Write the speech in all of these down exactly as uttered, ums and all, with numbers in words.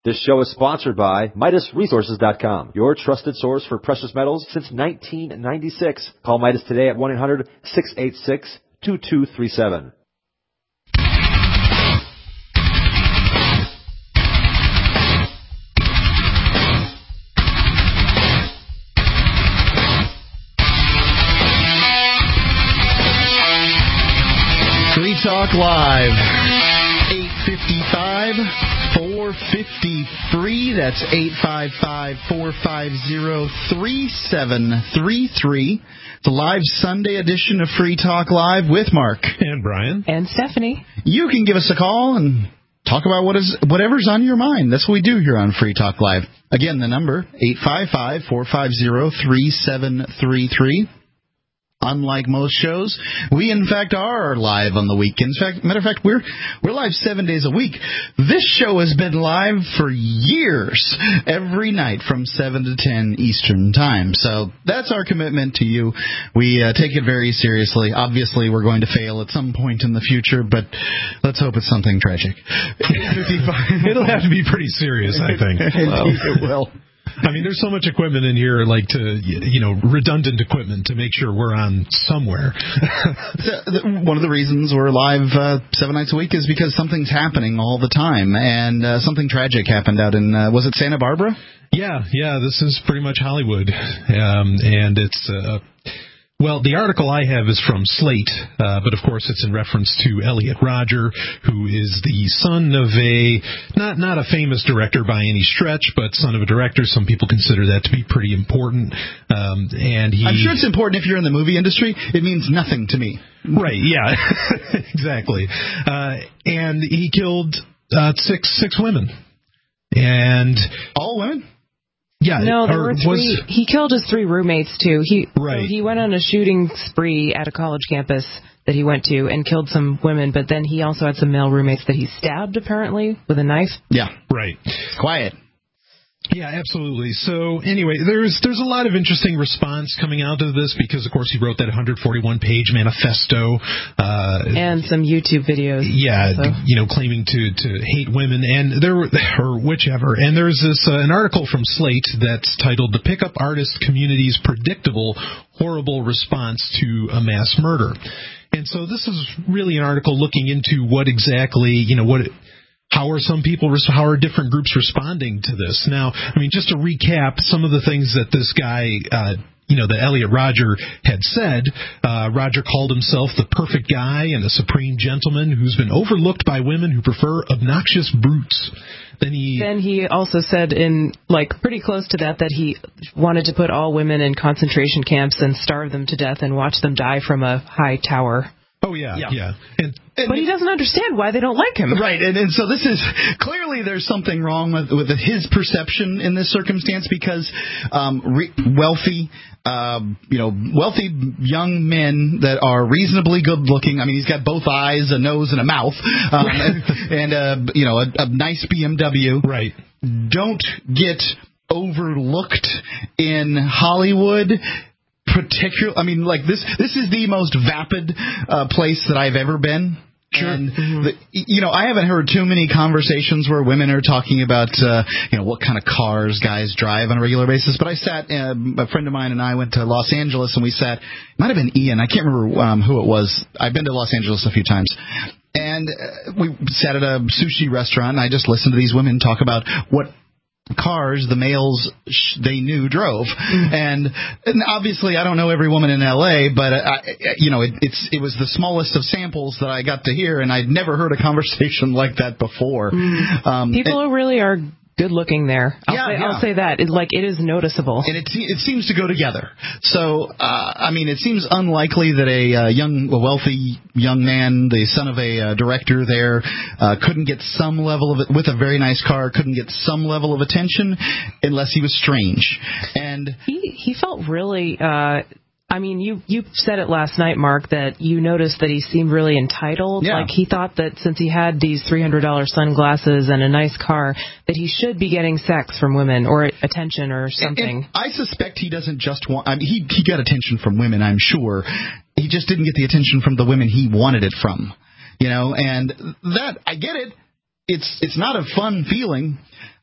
This show is sponsored by Midas Resources dot com, your trusted source for precious metals since nineteen ninety-six. Call Midas today at one eight hundred, six eight six, two two three seven. Free Talk Live, eight fifty-five, four fifty-three. That's eight five five, four five zero, three seven three three. It's a live Sunday edition of Free Talk Live with Mark. And Brian. And Stephanie. You can give us a call and talk about what is whatever's on your mind. That's what we do here on Free Talk Live. Again, the number, eight five five, four five zero, three seven three three. Unlike most shows, we in fact are live on the weekends. In fact, matter of fact, we're we're live seven days a week. This show has been live for years, every night from seven to ten Eastern Time. So that's our commitment to you. We uh, take it very seriously. Obviously, we're going to fail at some point in the future, but let's hope it's something tragic. It'll have to be pretty serious, I think. Indeed, it will. I mean, there's so much equipment in here, like to, you know, redundant equipment to make sure we're on somewhere. One of the reasons we're live uh, seven nights a week is because something's happening all the time, and uh, something tragic happened out in, uh, was it Santa Barbara? Yeah, yeah, this is pretty much Hollywood, um, and it's... Uh, Well, the article I have is from Slate, uh, but of course it's in reference to Elliot Rodger, who is the son of a, not not a famous director by any stretch, but son of a director. Some people consider that to be pretty important. Um, and he, I'm sure it's important if you're in the movie industry. It means nothing to me. Right, yeah, exactly. Uh, and he killed uh, six six women. And all women? Yeah, no, there were three. Was, he killed his three roommates too. He right. So he went on a shooting spree at a college campus that he went to and killed some women. But then he also had some male roommates that he stabbed apparently with a knife. Yeah, right. Quiet. Yeah, absolutely. So anyway, there's there's a lot of interesting response coming out of this because, of course, he wrote that one forty-one page manifesto. Uh, and some YouTube videos. Yeah, also. you know, claiming to, to hate women and there or whichever. And there's this uh, an article from Slate that's titled "The Pickup Artist Community's Predictable Horrible Response to a Mass Murder." And so this is really an article looking into what exactly, you know, what... How are some people, how are different groups responding to this? Now, I mean, just to recap some of the things that this guy, uh, you know, that Elliot Rodger had said, uh, Rodger called himself the perfect guy and a supreme gentleman who's been overlooked by women who prefer obnoxious brutes. Then he, then he also said in, like, pretty close to that, that he wanted to put all women in concentration camps and starve them to death and watch them die from a high tower. Oh, yeah, yeah. yeah. And, and, but he doesn't understand why they don't like him. Right, and, and so this is, clearly there's something wrong with, with his perception in this circumstance because um, re- wealthy, uh, you know, wealthy young men that are reasonably good looking, I mean, he's got both eyes, a nose, and a mouth, um, and, and uh, you know, a, a nice B M W. Right. Don't get overlooked in Hollywood. Particular, I mean, like this. This is the most vapid uh, place that I've ever been. Sure. And mm-hmm. the, you know, I haven't heard too many conversations where women are talking about, uh, you know, what kind of cars guys drive on a regular basis. But I sat, uh, a friend of mine and I went to Los Angeles, and we sat. It might have been Ian. I can't remember um, who it was. I've been to Los Angeles a few times. And uh, we sat at a sushi restaurant, and I just listened to these women talk about what cars the males sh- they knew drove, mm. and, and obviously I don't know every woman in L A, but I, you know it, it's it was the smallest of samples that I got to hear, and I'd never heard a conversation like that before. Mm. Um, People and, really are good looking there. I'll, yeah, say, yeah. I'll say that. It, like, it is noticeable. And it it seems to go together. So, uh, I mean, it seems unlikely that a uh, young, a wealthy young man, the son of a uh, director there, uh, couldn't get some level of it, with a very nice car, couldn't get some level of attention unless he was strange. And he, he felt really... Uh, I mean, you, you said it last night, Mark, that you noticed that he seemed really entitled. Yeah. Like he thought that since he had these three hundred dollars sunglasses and a nice car, that he should be getting sex from women or attention or something. And, and I suspect he doesn't just want... I mean, he, he got attention from women, I'm sure. He just didn't get the attention from the women he wanted it from. You know, and that, I get it. It's, it's not a fun feeling.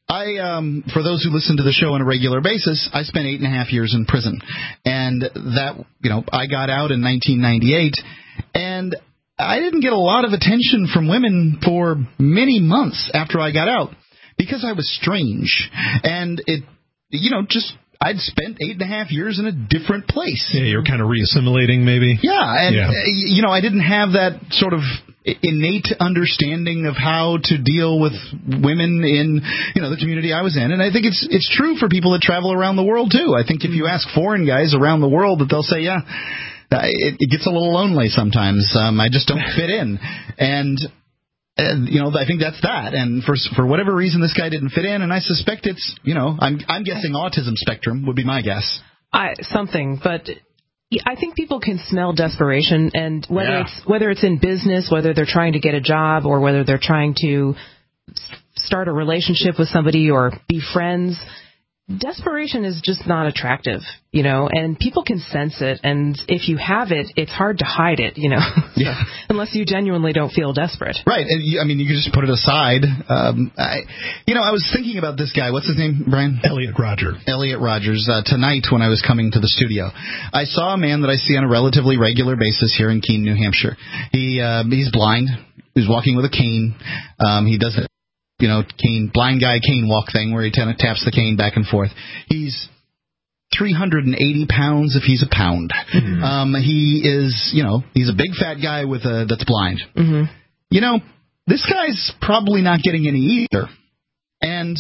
I, um, for those who listen to the show on a regular basis, I spent eight and a half years in prison. And that, you know, I got out in nineteen ninety-eight, and I didn't get a lot of attention from women for many months after I got out because I was strange. And it, you know, just, I'd spent eight and a half years in a different place. Yeah, you're kind of reassimilating, maybe. Yeah, and, yeah. you know, I didn't have that sort of innate understanding of how to deal with women in, you know, the community I was in. And I think it's it's true for people that travel around the world, too. I think if you ask foreign guys around the world, that they'll say, yeah, it, it gets a little lonely sometimes. Um, I just don't fit in. And, and, you know, I think that's that. And for for whatever reason, this guy didn't fit in. And I suspect it's, you know, I'm I'm guessing autism spectrum would be my guess. I, something, but I think people can smell desperation, and whether yeah. it's whether it's in business, whether they're trying to get a job, or whether they're trying to start a relationship with somebody or be friends, desperation is just not attractive, you know, and people can sense it, and if you have it, it's hard to hide it, you know, yeah. so, unless you genuinely don't feel desperate. Right, and you, I mean, you can just put it aside. Um, I, you know, I was thinking about this guy. What's his name, Brian? Elliot Rodger. Elliot Rogers. Uh, tonight, when I was coming to the studio, I saw a man that I see on a relatively regular basis here in Keene, New Hampshire. He uh, he's blind. He's walking with a cane. Um, he does it. You know, cane, blind guy cane walk thing where he kind of taps the cane back and forth. He's three hundred eighty pounds if he's a pound. Mm-hmm. Um, he is, you know, he's a big fat guy with a that's blind. Mm-hmm. You know, this guy's probably not getting any either. And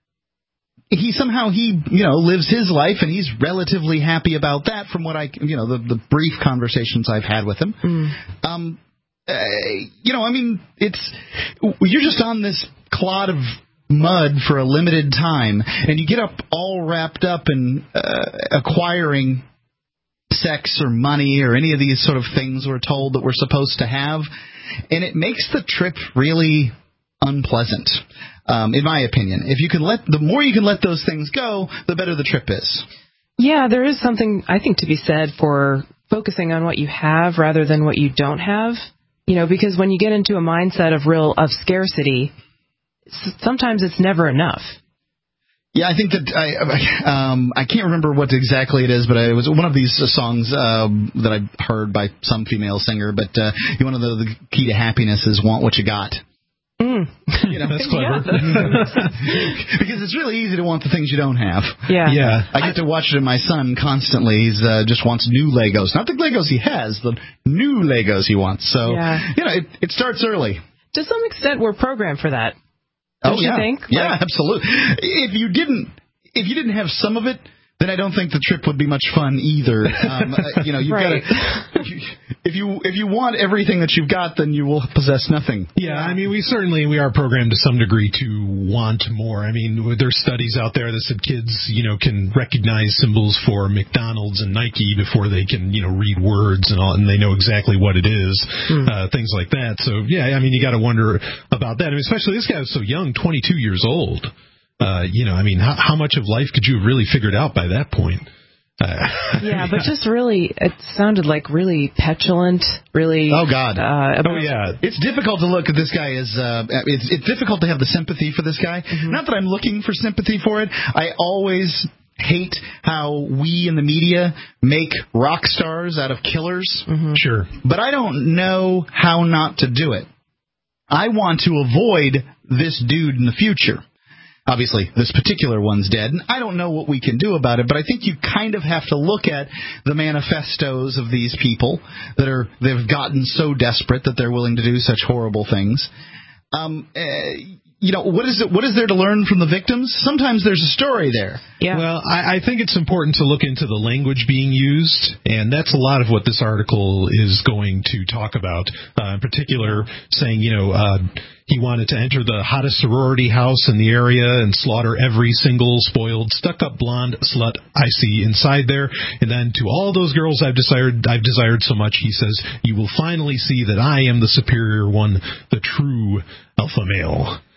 he somehow, he, you know, lives his life, and he's relatively happy about that from what I, you know, the, the brief conversations I've had with him. Mm. Um, uh, you know, I mean, it's, you're just on this clod of mud for a limited time, and you get up all wrapped up in uh, acquiring sex or money or any of these sort of things we're told that we're supposed to have, and it makes the trip really unpleasant, um, in my opinion. If you can let, the more you can let those things go, the better the trip is. Yeah, there is something, I think, to be said for focusing on what you have rather than what you don't have. You know, because when you get into a mindset of real, of scarcity, sometimes it's never enough. Yeah, I think that I um, I can't remember what exactly it is, but it was one of these songs uh, that I heard by some female singer. But uh, one of the, the key to happiness is want what you got. Mm. You know, that's clever. Yeah. Because it's really easy to want the things you don't have. Yeah, yeah. I get to watch it in my son constantly. He's uh, just wants new Legos, not the Legos he has, the new Legos he wants. So yeah. you know, it, it starts early. To some extent, we're programmed for that. Don't oh yeah, you think? Yeah, like, absolutely. If you didn't, if you didn't have some of it, then I don't think the trip would be much fun either. Um, uh, you know, you've right. got to. If you, if you if you want everything that you've got, then you will possess nothing. Yeah, I mean, we certainly we are programmed to some degree to want more. I mean, there's studies out there that said kids, you know, can recognize symbols for McDonald's and Nike before they can, you know, read words and all, and they know exactly what it is, mm. uh, things like that. So yeah, I mean, you got to wonder about that. I mean, especially this guy was so young, twenty-two years old. Uh, you know, I mean, how, how much of life could you have really figured out by that point? Uh, yeah, but just really, it sounded like really petulant, really. Oh God! Uh, oh yeah. It's difficult to look at this guy as. Uh, it's it's difficult to have the sympathy for this guy. Mm-hmm. Not that I'm looking for sympathy for it. I always hate how we in the media make rock stars out of killers. Mm-hmm. Sure. But I don't know how not to do it. I want to avoid this dude in the future. Obviously, this particular one's dead, and I don't know what we can do about it, but I think you kind of have to look at the manifestos of these people that are, they've gotten so desperate that they're willing to do such horrible things. Um, uh, you know, what is it? What is there to learn from the victims? Sometimes there's a story there. Yeah. Well, I, I think it's important to look into the language being used, and that's a lot of what this article is going to talk about. Uh, in particular, saying, you know, uh, he wanted to enter the hottest sorority house in the area and slaughter every single spoiled, stuck-up blonde slut I see inside there. And then to all those girls I've desired, I've desired so much, he says, you will finally see that I am the superior one, the true alpha male.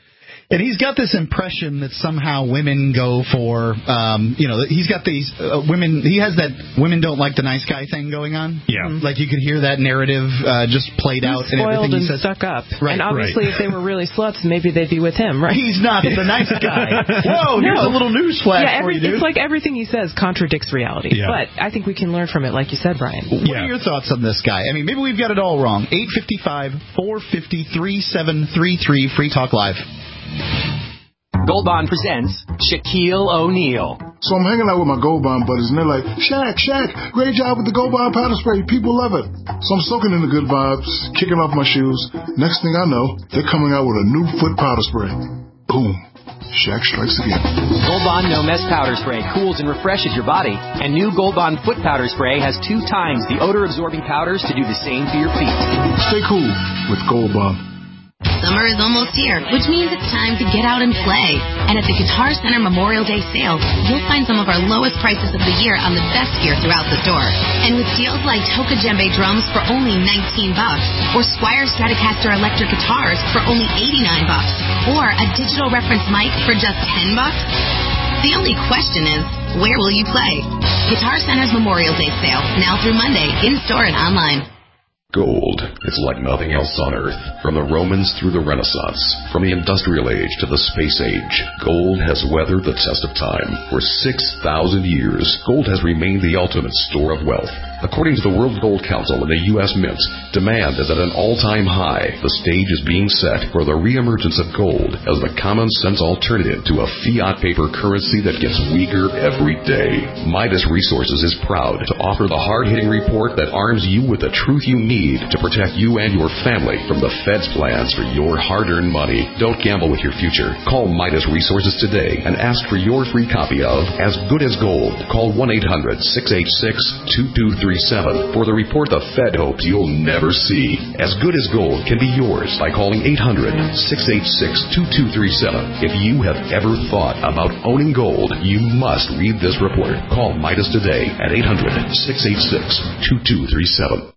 And he's got this impression that somehow women go for, um, you know, he's got these uh, women, he has that women don't like the nice guy thing going on. Yeah. Like you could hear that narrative uh, just played he's out in spoiled everything he and says. stuck up. Right, and obviously right. if they were really sluts, maybe they'd be with him, right? He's not the nice guy. Whoa, here's No. a little news flash yeah, for every, you, dude. it's like everything he says contradicts reality. Yeah. But I think we can learn from it, like you said, Brian. What Yeah. are your thoughts on this guy? I mean, maybe we've got it all wrong. eight five five, four five zero, three seven three three, Free Talk Live. Gold Bond presents Shaquille O'Neal. So I'm hanging out with my Gold Bond buddies, and they're like, Shaq, Shaq, great job with the Gold Bond powder spray. People love it. So I'm soaking in the good vibes, kicking off my shoes. Next thing I know, they're coming out with a new foot powder spray. Boom. Shaq strikes again. Gold Bond No Mess Powder Spray cools and refreshes your body. And new Gold Bond Foot Powder Spray has two times the odor-absorbing powders to do the same for your feet. Stay cool with Gold Bond. Summer is almost here, which means it's time to get out and play. And at the Guitar Center Memorial Day sale, you'll find some of our lowest prices of the year on the best gear throughout the store. And with deals like Toka Djembe drums for only nineteen bucks, or Squier Stratocaster electric guitars for only eighty-nine bucks, or a digital reference mic for just ten bucks, the only question is, where will you play? Guitar Center's Memorial Day sale, now through Monday, in-store and online. Gold. It's like nothing else on Earth. From the Romans through the Renaissance, from the Industrial Age to the Space Age, gold has weathered the test of time. For six thousand years, gold has remained the ultimate store of wealth. According to the World Gold Council and the U S Mint, demand is at an all-time high. The stage is being set for the reemergence of gold as the common-sense alternative to a fiat paper currency that gets weaker every day. Midas Resources is proud to offer the hard-hitting report that arms you with the truth you need to protect you and your family from the Fed's plans for your hard-earned money. Don't gamble with your future. Call Midas Resources today and ask for your free copy of As Good as Gold. Call one eight hundred, six eight six, two two three seven for the report the Fed hopes you'll never see. As Good as Gold can be yours by calling eight hundred, six eight six, two two three seven. If you have ever thought about owning gold, you must read this report. Call Midas today at eight hundred, six eight six, two two three seven.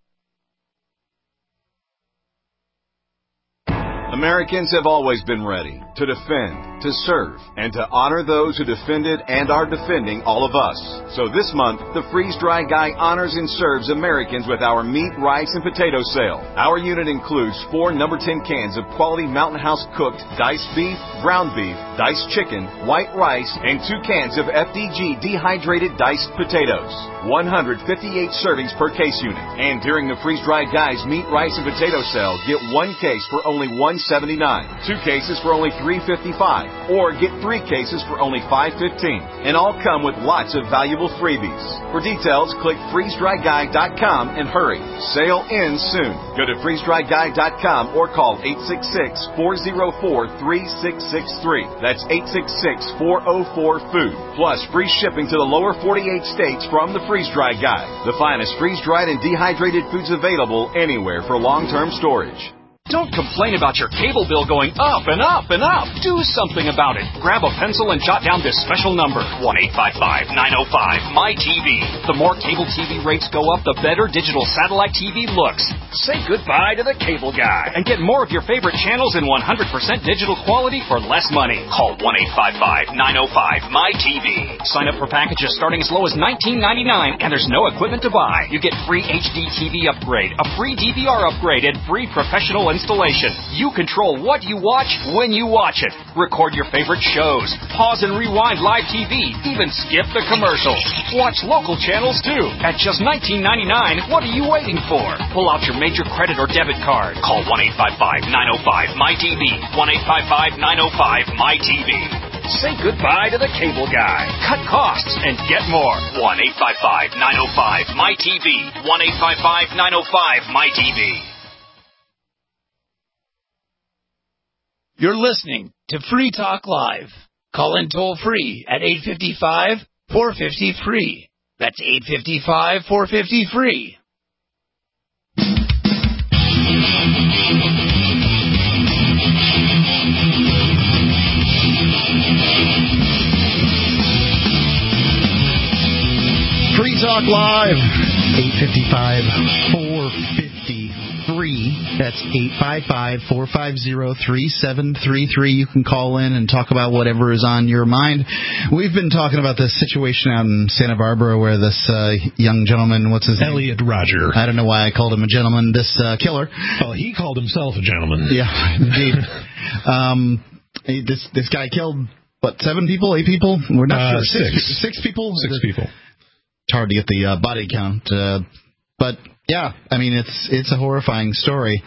Americans have always been ready to defend, to serve, and to honor those who defended and are defending all of us. So this month, the Freeze Dry Guy honors and serves Americans with our meat, rice, and potato sale. Our unit includes four number ten cans of quality Mountain House cooked diced beef, ground beef, diced chicken, white rice, and two cans of F D G dehydrated diced potatoes. one hundred fifty-eight servings per case unit. And during the Freeze Dry Guy's meat, rice, and potato sale, get one case for only one hundred seventy-nine dollars, two cases for only three hundred fifty-five dollars, or get three cases for only five hundred fifteen dollars. And all come with lots of valuable freebies. For details, click freeze dry guy dot com and hurry. Sale ends soon. Go to freeze dry guy dot com or call eight six six, four oh four, three six six three. That's eight six six, four oh four, food. Plus free shipping to the lower forty-eight states from the Freeze Dry Guy. The finest freeze-dried and dehydrated foods available anywhere for long-term storage. Don't complain about your cable bill going up and up and up. Do something about it. Grab a pencil and jot down this special number, one eight five five, nine oh five, M Y T V. The more cable T V rates go up, the better digital satellite T V looks. Say goodbye to the cable guy and get more of your favorite channels in one hundred percent digital quality for less money. Call one eight five five, nine oh five, M Y T V. Sign up for packages starting as low as nineteen ninety-nine, and there's no equipment to buy. You get free H D T V upgrade, a free D V R upgrade, and free professional installation. You control what you watch when you watch it. Record your favorite shows. Pause and rewind live T V. Even skip the commercials. Watch local channels too. At just nineteen ninety-nine, what are you waiting for? Pull out your major credit or debit card. Call one eight five five, nine oh five, M Y T V. one eight five five, nine oh five, M Y T V. Say goodbye to the cable guy. Cut costs and get more. one eight five five, nine oh five, M Y T V. one eight five five, nine oh five, M Y T V. You're listening to Free Talk Live. Call in toll free at eight five five, four five zero, free. That's eight five five, four five zero, free. Free Talk Live, eight five five, four five zero, free. That's eight five five, four five zero, three seven three three. You can call in and talk about whatever is on your mind. We've been talking about this situation out in Santa Barbara where this uh, young gentleman, what's his name? Elliot Rodger. I don't know why I called him a gentleman. This uh, killer. Well, he called himself a gentleman. Yeah, indeed. um, he, this this guy killed, what, seven people, eight people? We're not uh, sure. Six. Six. Six people? Six people. It's hard to get the uh, body count. Uh, but, yeah, I mean, it's it's a horrifying story.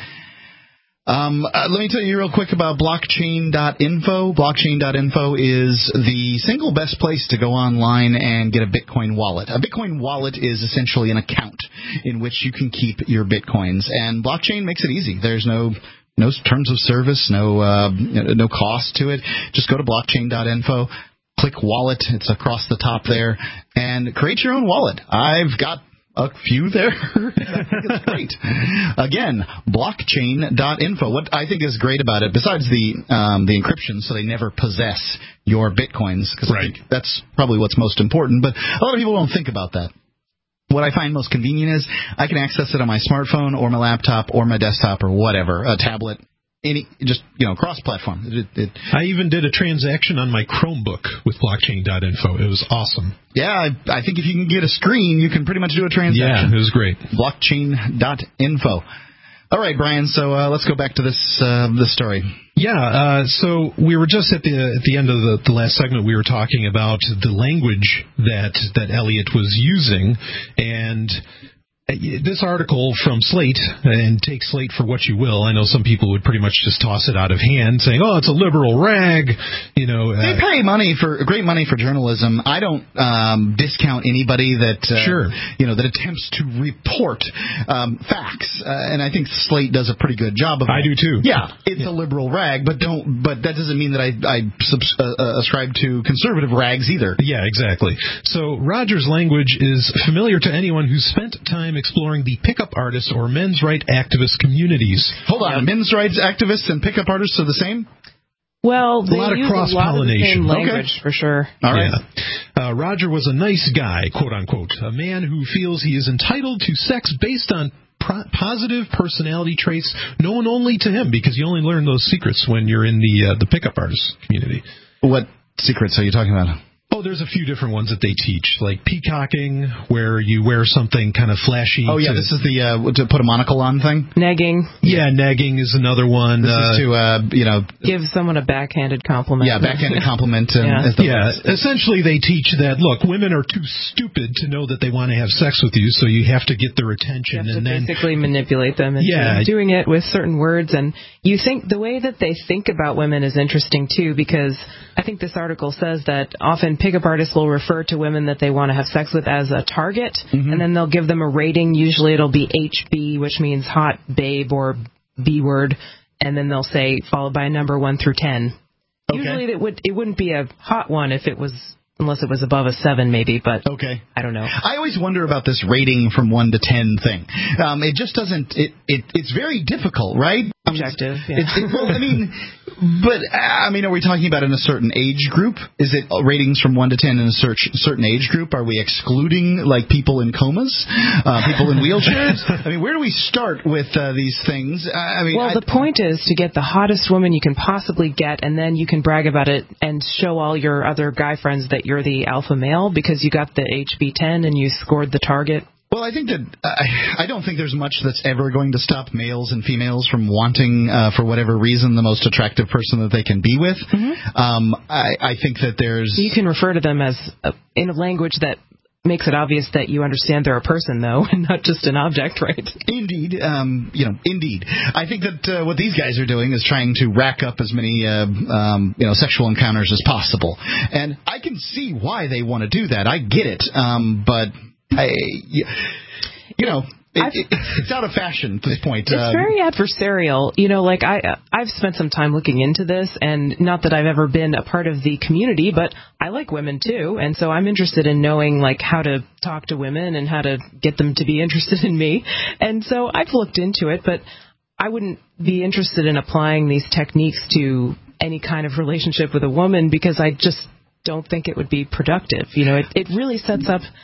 Um, uh, let me tell you real quick about blockchain dot info. blockchain dot info is the single best place to go online and get a Bitcoin wallet. A Bitcoin wallet is essentially an account in which you can keep your Bitcoins, and blockchain makes it easy. There's no no terms of service, no uh, no cost to it. Just go to blockchain dot info, click wallet. It's across the top there, and create your own wallet. I've got a few there. I think it's great. Again, blockchain dot info. What I think is great about it, besides the um, the encryption, so they never possess your Bitcoins, because right. I think that's probably what's most important, but a lot of people don't think about that. What I find most convenient is I can access it on my smartphone or my laptop or my desktop or whatever, a tablet, any, just, you know, cross-platform. It, it, I even did a transaction on my Chromebook with blockchain dot info. It was awesome. Yeah, I, I think if you can get a screen, you can pretty much do a transaction. Yeah, it was great. blockchain dot info. All right, Brian, so uh, let's go back to this uh, this story. Yeah, uh, so we were just at the at the end of the, the last segment, we were talking about the language that, that Elliot was using, and this article from Slate, and take Slate for what you will. I know some people would pretty much just toss it out of hand, saying, "Oh, it's a liberal rag." You know, uh, they pay money for great money for journalism. I don't um, discount anybody that uh, sure. you know that attempts to report um, facts, uh, and I think Slate does a pretty good job of it. I do too. Yeah, it's yeah. a liberal rag, but don't. But that doesn't mean that I, I subs, uh, uh, ascribe to conservative rags either. Yeah, exactly. So Rodger's language is familiar to anyone who's spent time exploring the pickup artist or men's right activist communities. Hold on, yeah. men's rights activists and pickup artists are the same? Well, they a lot use of cross-pollination. A lot of the same language, okay. for sure. All right. Yeah. Uh, Rodger was a nice guy, quote unquote, a man who feels he is entitled to sex based on pro- positive personality traits known only to him, because you only learn those secrets when you're in the uh, the pickup artist community. What secrets are you talking about? Oh, there's a few different ones that they teach, like peacocking, where you wear something kind of flashy. Oh, yeah, to, this is the uh, to put a monocle on thing? Negging. Yeah, negging is another one. This uh, is to, uh, you know... give someone a backhanded compliment. Yeah, backhanded compliment. Um, yeah, as the yeah essentially they teach that, look, women are too stupid to know that they want to have sex with you, so you have to get their attention. You have and to then basically manipulate them into yeah. doing it with certain words. And you think the way that they think about women is interesting, too, because I think this article says that often pickup artists will refer to women that they want to have sex with as a target, mm-hmm. and then they'll give them a rating. Usually it'll be H B, which means hot babe or B word, and then they'll say followed by a number one through ten. Okay. Usually it would it wouldn't be a hot one if it was unless it was above a seven, maybe, but okay. I don't know. I always wonder about this rating from one to ten thing. Um, it just doesn't. It, it it's very difficult, right? Objective. Yeah. It's, it, well, I mean, but I mean, are we talking about in a certain age group? Is it ratings from one to ten in a search, certain age group? Are we excluding like people in comas, uh, people in wheelchairs? I mean, where do we start with uh, these things? I mean, well, I, the point is to get the hottest woman you can possibly get, and then you can brag about it and show all your other guy friends that you're the alpha male because you got the H B ten and you scored the target. Well, I think that uh, I don't think there's much that's ever going to stop males and females from wanting, uh, for whatever reason, the most attractive person that they can be with. Mm-hmm. Um, I, I think that there's... You can refer to them as a, in a language that makes it obvious that you understand they're a person, though, and not just an object, right? Indeed. Um, you know, indeed. I think that uh, what these guys are doing is trying to rack up as many, uh, um, you know, sexual encounters as possible. And I can see why they want to do that. I get it. Um, but... I, you know, it, it, it's out of fashion at this point. It's um, very adversarial. You know, like I, I've spent some time looking into this, and not that I've ever been a part of the community, but I like women too, and so I'm interested in knowing like how to talk to women and how to get them to be interested in me. And so I've looked into it, but I wouldn't be interested in applying these techniques to any kind of relationship with a woman because I just don't think it would be productive. You know, it, it really sets up.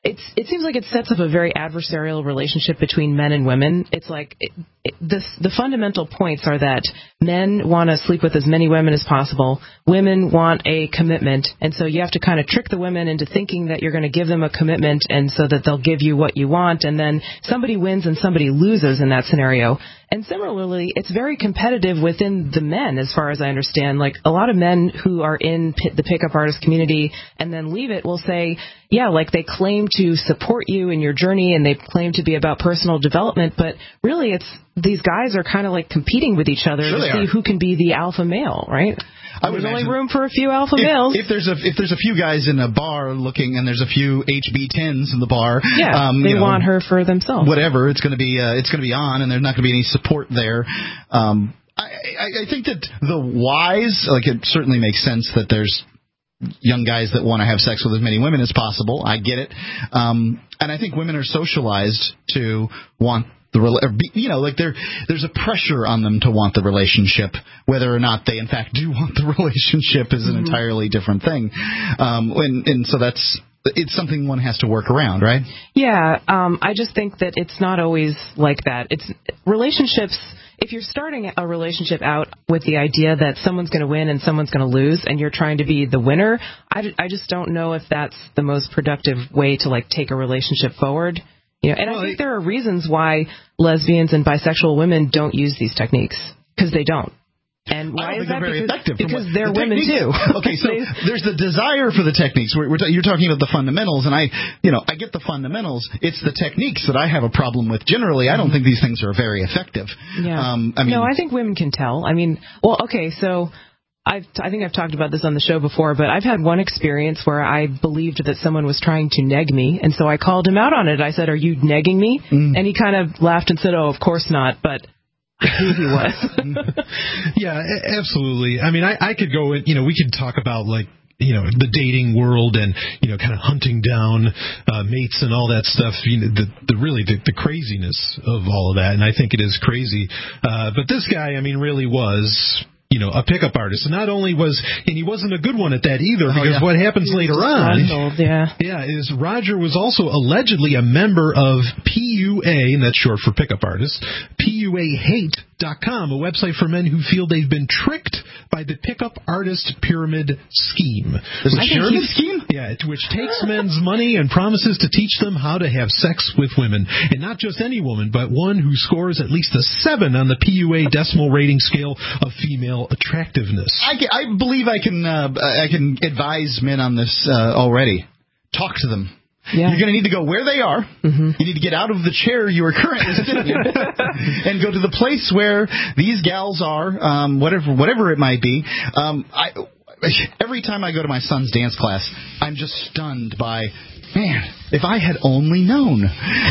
It's, it seems like it sets up a very adversarial relationship between men and women. It's like it, it, this, the fundamental points are that men want to sleep with as many women as possible. Women want a commitment, and so you have to kind of trick the women into thinking that you're going to give them a commitment, and so that they'll give you what you want, and then somebody wins and somebody loses in that scenario. And similarly, it's very competitive within the men, as far as I understand. Like, a lot of men who are in p- the pickup artist community and then leave it will say, yeah, like they claim to support you in your journey and they claim to be about personal development, but really it's these guys are kind of like competing with each other sure to see are. who can be the alpha male, right? I would there's imagine, only room for a few alpha if, males. If there's a if there's a few guys in a bar looking, and there's a few H B tens in the bar, yeah, um, they you know, want her for themselves. Whatever, it's going to be uh, it's going to be on, and there's not going to be any support there. Um, I, I, I think that the whys, like it certainly makes sense that there's young guys that want to have sex with as many women as possible. I get it, um, and I think women are socialized to want. The, or be, you know, like there, there's a pressure on them to want the relationship. Whether or not they, in fact, do want the relationship is an mm-hmm. entirely different thing. Um, and, and so that's it's something one has to work around, right? Yeah, um, I just think that it's not always like that. It's relationships. If you're starting a relationship out with the idea that someone's going to win and someone's going to lose, and you're trying to be the winner, I, I just don't know if that's the most productive way to like take a relationship forward. You know, and well, I think there are reasons why lesbians and bisexual women don't use these techniques, because they don't. And why is that? Very because effective because what, they're the women too. Okay, so there's the desire for the techniques. We're, we're t- you're talking about the fundamentals, and I, you know, I get the fundamentals. It's the techniques that I have a problem with. Generally, I don't think these things are very effective. Yeah. Um, I mean, no, I think women can tell. I mean, well, okay, so. I've, I think I've talked about this on the show before, but I've had one experience where I believed that someone was trying to neg me, and so I called him out on it. I said, "Are you negging me?" Mm. And he kind of laughed and said, "Oh, of course not," but I knew he was. Yeah, absolutely. I mean, I, I could go in, you know, we could talk about, like, you know, the dating world and, you know, kind of hunting down uh, mates and all that stuff, you know, the, the really the, the craziness of all of that, and I think it is crazy. Uh, but this guy, I mean, really was... you know, a pickup artist. And not only was, and he wasn't a good one at that either, because oh, yeah. what happens later on, yeah. yeah, is Roger was also allegedly a member of P U A, and that's short for pickup artist, P U A hate dot com, a website for men who feel they've been tricked by the pickup artist pyramid scheme. There's a pyramid scheme? Yeah, which takes men's money and promises to teach them how to have sex with women. And not just any woman, but one who scores at least a seven on the P U A decimal rating scale of female attractiveness. I, can, I believe I can uh, I can advise men on this uh, already. Talk to them. Yeah. You're going to need to go where they are. Mm-hmm. You need to get out of the chair you are currently sitting in and go to the place where these gals are, um, whatever whatever it might be. Um, I, every time I go to my son's dance class, I'm just stunned by, man, if I had only known.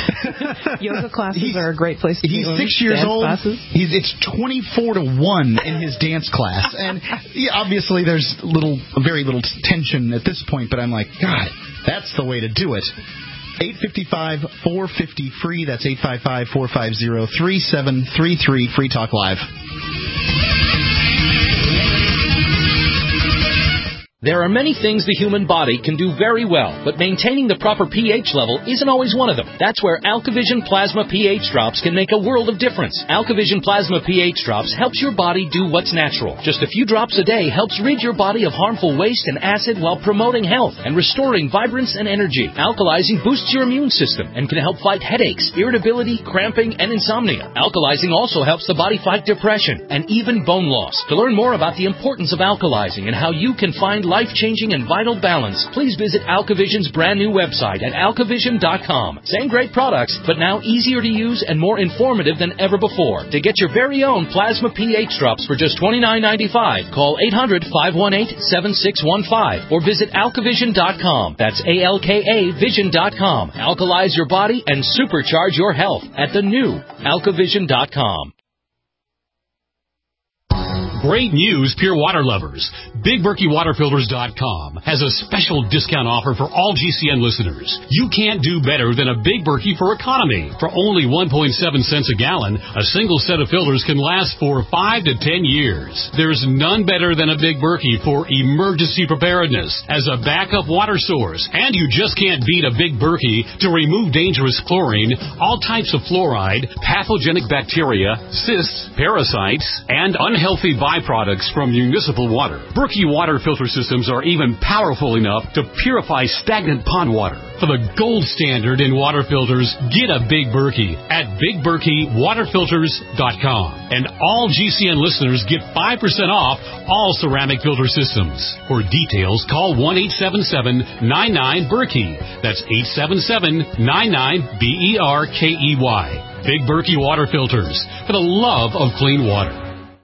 Yoga classes he's, are a great place to He's do six years dance old. Classes. He's It's twenty-four to one in his dance class. And yeah, obviously there's little, very little tension at this point, but I'm like, God, that's the way to do it. eight five five, four five zero, free. That's eight five five, four five zero, three seven three three. Free Talk Live. There are many things the human body can do very well, but maintaining the proper pH level isn't always one of them. That's where AlkaVision Plasma pH Drops can make a world of difference. AlkaVision Plasma pH Drops helps your body do what's natural. Just a few drops a day helps rid your body of harmful waste and acid while promoting health and restoring vibrance and energy. Alkalizing boosts your immune system and can help fight headaches, irritability, cramping, and insomnia. Alkalizing also helps the body fight depression and even bone loss. To learn more about the importance of alkalizing and how you can find life-changing and vital balance, please visit AlkaVision's brand new website at alkavision dot com. Same great products, but now easier to use and more informative than ever before. To get your very own Plasma pH Drops for just twenty-nine ninety-five, call eight hundred, five one eight, seven six one five or visit alkavision dot com. That's A L K A vision dot com. Alkalize your body and supercharge your health at the new alkavision dot com. Great news, pure water lovers. Big Berkey Water Filters dot com has a special discount offer for all G C N listeners. You can't do better than a Big Berkey for economy. For only one point seven cents a gallon, a single set of filters can last for five to ten years. There's none better than a Big Berkey for emergency preparedness as a backup water source. And you just can't beat a Big Berkey to remove dangerous chlorine, all types of fluoride, pathogenic bacteria, cysts, parasites, and unhealthy byproducts from municipal water. Berkey water filter systems are even powerful enough to purify stagnant pond water. For the gold standard in water filters, get a Big Berkey at Big Berkey Water Filters dot com. And all G C N listeners get five percent off all ceramic filter systems. For details, call one eight seven seven, nine nine, Berkey. That's eight seven seven, nine nine, B E R K E Y. Big Berkey Water Filters, for the love of clean water.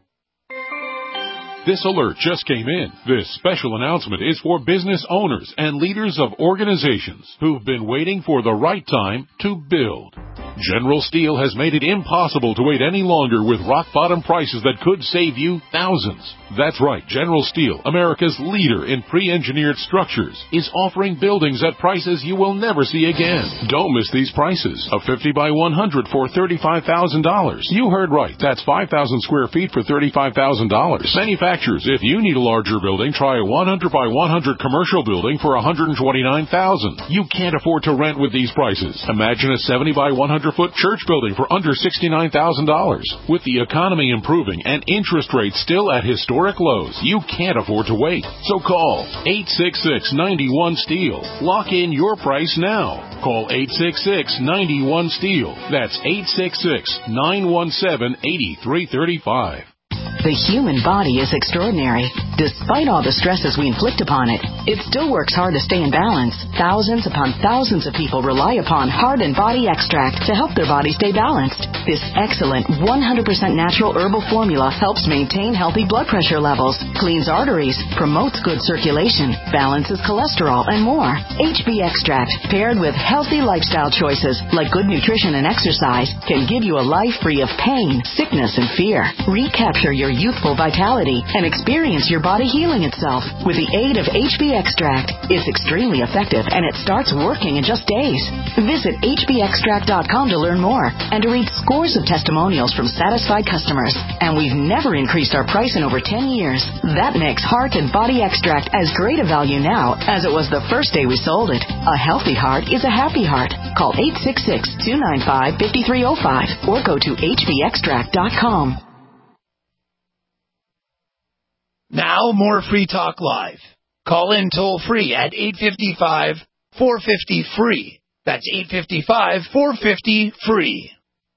This alert just came in. This special announcement is for business owners and leaders of organizations who've been waiting for the right time to build. General Steel has made it impossible to wait any longer with rock-bottom prices that could save you thousands. That's right, General Steel, America's leader in pre-engineered structures, is offering buildings at prices you will never see again. Don't miss these prices. A fifty by one hundred for thirty-five thousand dollars. You heard right. That's five thousand square feet for thirty-five thousand dollars. Manufacturers, if you need a larger building, try a one hundred by one hundred commercial building for one hundred twenty-nine thousand dollars. You can't afford to rent with these prices. Imagine a seventy by one hundred foot church building for under sixty-nine thousand dollars. With the economy improving and interest rates still at historic lows, you can't afford to wait. So call eight six six, nine one, STEEL. Lock in your price now. Call eight six six, nine one, STEEL. That's eight six six, nine one seven, eight three three five. The human body is extraordinary. Despite all the stresses we inflict upon it, it still works hard to stay in balance. Thousands upon thousands of people rely upon Heart and Body Extract to help their body stay balanced. This excellent one hundred percent natural herbal formula helps maintain healthy blood pressure levels, cleans arteries, promotes good circulation, balances cholesterol, and more. H B Extract, paired with healthy lifestyle choices like good nutrition and exercise, can give you a life free of pain, sickness, and fear. Recapture your youthful vitality and experience your body healing itself with the aid of H B Extract. It's extremely effective and it starts working in just days. Visit H B extract dot com to learn more and to read scores of testimonials from satisfied customers. And we've never increased our price in over ten years. That makes Heart and Body Extract as great a value now as it was the first day we sold it. A healthy heart is a happy heart. Call eight six six, two nine five, five three zero five or go to H B extract dot com. Now, more Free Talk Live. Call in toll-free at eight five five, four five zero, free. That's eight five five, four five zero, free.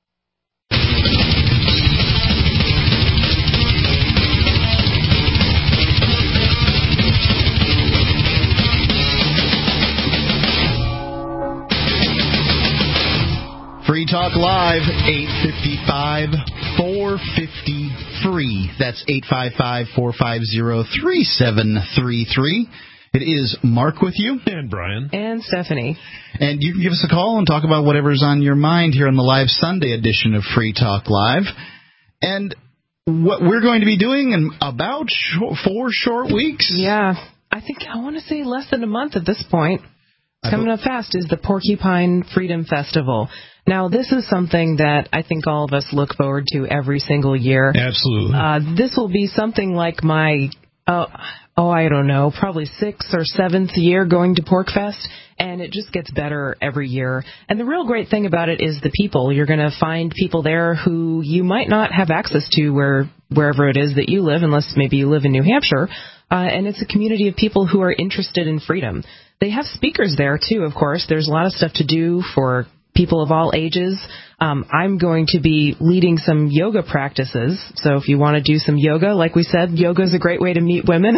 Free Talk Live, eight five five, four five zero, free. That's eight five five, four five zero, three seven three three. It is Mark with you. And Brian. And Stephanie. And you can give us a call and talk about whatever's on your mind here on the live Sunday edition of Free Talk Live. And what we're going to be doing in about short, four short weeks. Yeah. I think, I want to say less than a month at this point. Coming up fast is the Porcupine Freedom Festival. Now, this is something that I think all of us look forward to every single year. Absolutely. Uh, this will be something like my, uh, oh, I don't know, probably sixth or seventh year going to PorcFest, and it just gets better every year. And the real great thing about it is the people. You're going to find people there who you might not have access to where wherever it is that you live, unless maybe you live in New Hampshire. Uh, and it's a community of people who are interested in freedom. They have speakers there, too, of course. There's a lot of stuff to do for people of all ages. Um, I'm going to be leading some yoga practices. So if you want to do some yoga, like we said, yoga is a great way to meet women.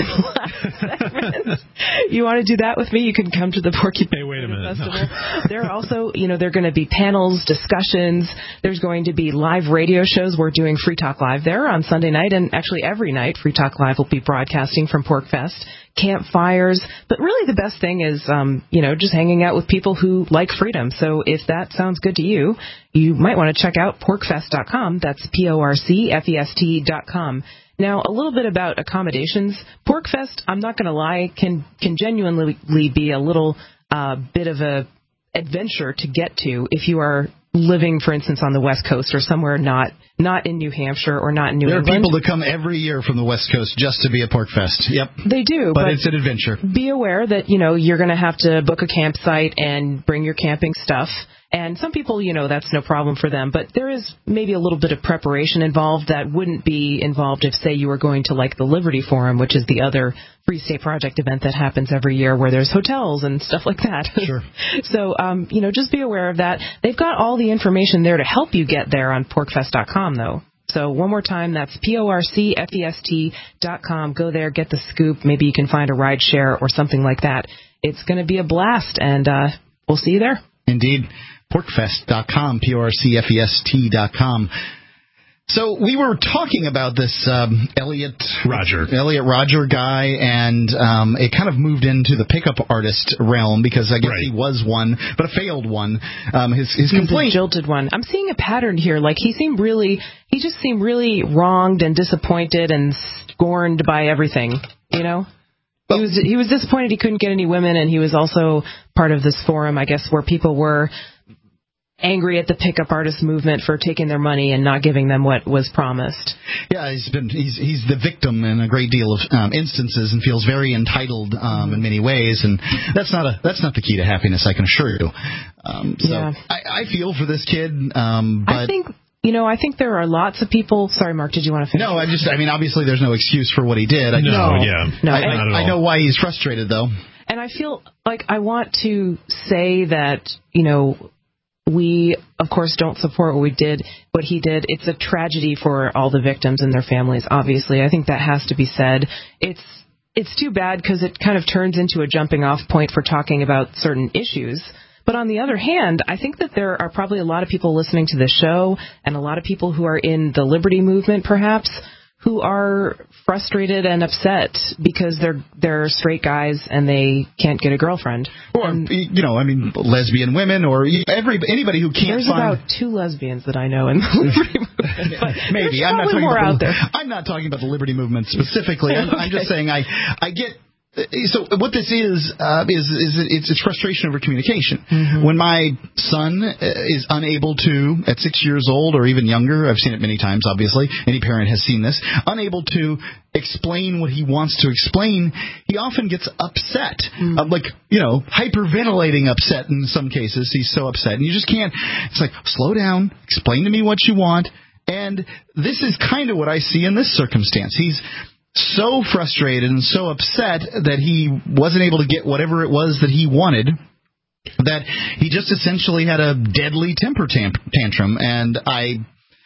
You want to do that with me, you can come to the Porcupine hey, wait a minute. Festival. No. There are also, you know, there are going to be panels, discussions. There's going to be live radio shows. We're doing Free Talk Live there on Sunday night, and actually every night Free Talk Live will be broadcasting from PorcFest. campfires. But really the best thing is, um, you know, just hanging out with people who like freedom. So if that sounds good to you, you might want to check out pork fest dot com. That's P O R C F E S T dot com. Now, a little bit about accommodations. PorkFest, I'm not going to lie, can can genuinely be a little uh, bit of a adventure to get to if you are living, for instance, on the West Coast or somewhere not not in New Hampshire or not in New there England. There are people that come every year from the West Coast just to be at PorkFest. Yep. They do. But, but it's an adventure. Be aware that, you know, you're going to have to book a campsite and bring your camping stuff. And some people, you know, that's no problem for them. But there is maybe a little bit of preparation involved that wouldn't be involved if, say, you were going to, like, the Liberty Forum, which is the other Free State Project event that happens every year where there's hotels and stuff like that. Sure. So, um, you know, just be aware of that. They've got all the information there to help you get there on pork fest dot com, though. So one more time, that's P O R C F E S T dot com. Go there, get the scoop. Maybe you can find a ride share or something like that. It's going to be a blast, and uh, we'll see you there. Indeed. pork fest dot com, P O R C F E S T dot com. So we were talking about this um, Elliot Rodger, Elliot Rodger guy, and um, it kind of moved into the pickup artist realm because I guess right. he was one, but a failed one. Um, his his He's complaint, a jilted one. I'm seeing a pattern here. Like he seemed really, he just seemed really wronged and disappointed and scorned by everything. You know. He was he was disappointed he couldn't get any women, and he was also part of this forum, I guess, where people were angry at the pickup artist movement for taking their money and not giving them what was promised. Yeah, he's been he's he's the victim in a great deal of um, instances and feels very entitled um, in many ways, and that's not a that's not the key to happiness, I can assure you. Um, so yeah. I, I feel for this kid, um, but I think. You know, I think there are lots of people. Sorry, Mark, did you want to finish? No, I just, I mean, obviously there's no excuse for what he did. I no, know, yeah. No, I, not I, at all. I know why he's frustrated, though. And I feel like I want to say that, you know, we, of course, don't support what we did, what he did. It's a tragedy for all the victims and their families, obviously. I think that has to be said. It's it's too bad because it kind of turns into a jumping off point for talking about certain issues. But on the other hand, I think that there are probably a lot of people listening to the show and a lot of people who are in the liberty movement, perhaps, who are frustrated and upset because they're they're straight guys and they can't get a girlfriend. Or, and you know, I mean, lesbian women or every anybody who can't there's find... about two lesbians that I know in the liberty movement. But maybe. I'm not talking more about out the, there. I'm not talking about the liberty movement specifically. I'm, okay. I'm just saying I, I get... So what this is uh, is is it's, it's frustration over communication. Mm-hmm. When my son is unable to, at six years old or even younger, I've seen it many times. Obviously, any parent has seen this. Unable to explain what he wants to explain, he often gets upset, mm-hmm. uh, like you know, hyperventilating upset in some cases. He's so upset, and you just can't. It's like slow down, explain to me what you want, and this is kind of what I see in this circumstance. He's so frustrated and so upset that he wasn't able to get whatever it was that he wanted that he just essentially had a deadly temper tam- tantrum. And I,